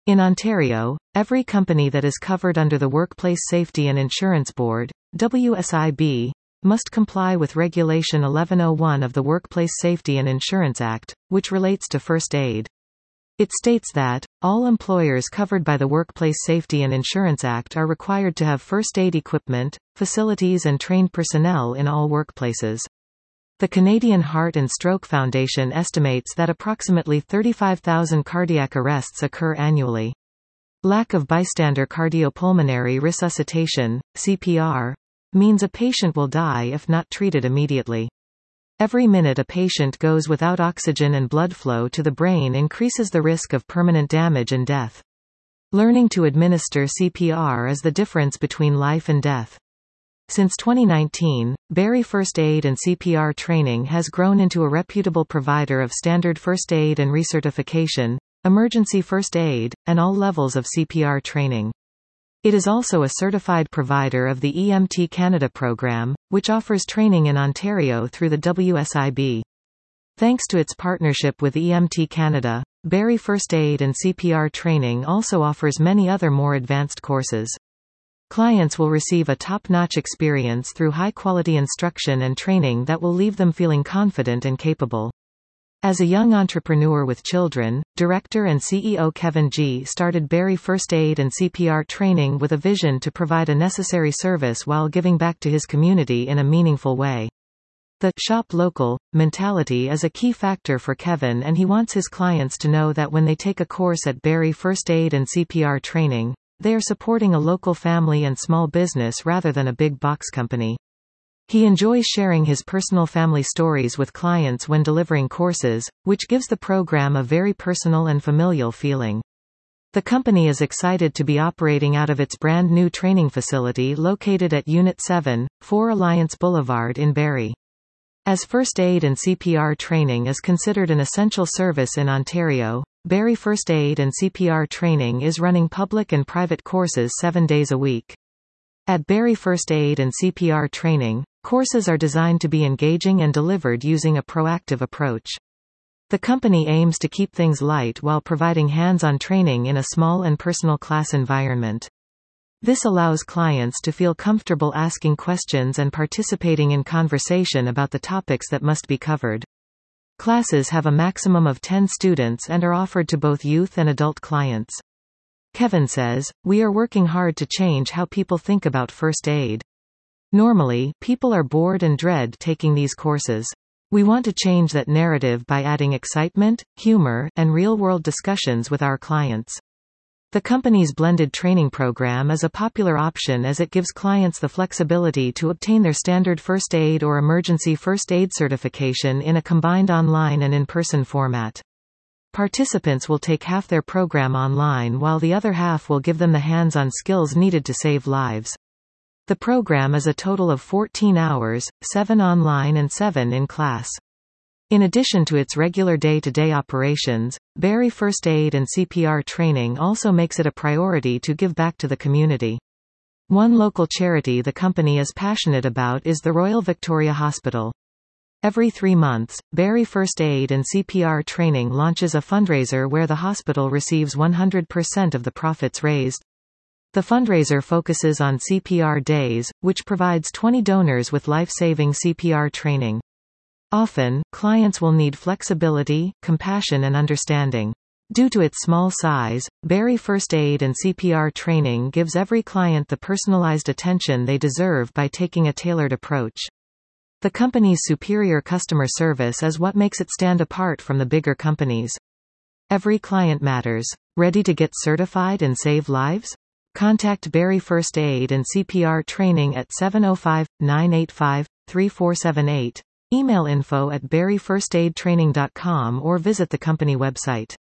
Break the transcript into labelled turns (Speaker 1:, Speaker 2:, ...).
Speaker 1: In Ontario, every company that is covered under the Workplace Safety and Insurance Board, WSIB, must comply with Regulation 1101 of the Workplace Safety and Insurance Act, which relates to first aid. It states that, all employers covered by the Workplace Safety and Insurance Act are required to have first aid equipment, facilities and trained personnel in all workplaces. The Canadian Heart and Stroke Foundation estimates that approximately 35,000 cardiac arrests occur annually. Lack of bystander cardiopulmonary resuscitation, CPR, means a patient will die if not treated immediately. Every minute a patient goes without oxygen and blood flow to the brain increases the risk of permanent damage and death. Learning to administer CPR is the difference between life and death. Since 2019, Barrie First Aid and CPR Training has grown into a reputable provider of standard first aid and recertification, emergency first aid, and all levels of CPR training. It is also a certified provider of the EMT Canada program, which offers training in Ontario through the WSIB. Thanks to its partnership with EMT Canada, Barrie First Aid and CPR Training also offers many other more advanced courses. Clients will receive a top-notch experience through high-quality instruction and training that will leave them feeling confident and capable. As a young entrepreneur with children, director and CEO Kevin G. started Barrie First Aid and CPR Training with a vision to provide a necessary service while giving back to his community in a meaningful way. The shop local mentality is a key factor for Kevin, and he wants his clients to know that when they take a course at Barrie First Aid and CPR Training, they are supporting a local family and small business rather than a big box company. He enjoys sharing his personal family stories with clients when delivering courses, which gives the program a very personal and familial feeling. The company is excited to be operating out of its brand new training facility located at Unit 7, 4 Alliance Boulevard in Barrie. As first aid and CPR training is considered an essential service in Ontario, Barrie First Aid and CPR Training is running public and private courses 7 days a week. At Barrie First Aid and CPR Training, courses are designed to be engaging and delivered using a proactive approach. The company aims to keep things light while providing hands-on training in a small and personal class environment. This allows clients to feel comfortable asking questions and participating in conversation about the topics that must be covered. Classes have a maximum of 10 students and are offered to both youth and adult clients. Kevin says, "We are working hard to change how people think about first aid. Normally, people are bored and dread taking these courses. We want to change that narrative by adding excitement, humor, and real-world discussions with our clients." The company's blended training program is a popular option as it gives clients the flexibility to obtain their standard first aid or emergency first aid certification in a combined online and in-person format. Participants will take half their program online while the other half will give them the hands-on skills needed to save lives. The program is a total of 14 hours, 7 online and 7 in class. In addition to its regular day-to-day operations, Barrie First Aid and CPR Training also makes it a priority to give back to the community. One local charity the company is passionate about is the Royal Victoria Hospital. Every 3 months, Barrie First Aid and CPR Training launches a fundraiser where the hospital receives 100% of the profits raised. The fundraiser focuses on CPR Days, which provides 20 donors with life-saving CPR training. Often, clients will need flexibility, compassion and understanding. Due to its small size, Barrie First Aid and CPR Training gives every client the personalized attention they deserve by taking a tailored approach. The company's superior customer service is what makes it stand apart from the bigger companies. Every client matters. Ready to get certified and save lives? Contact Barrie First Aid and CPR Training at 705-985-3478. Email info@barriefirstaidtraining.com or visit the company website.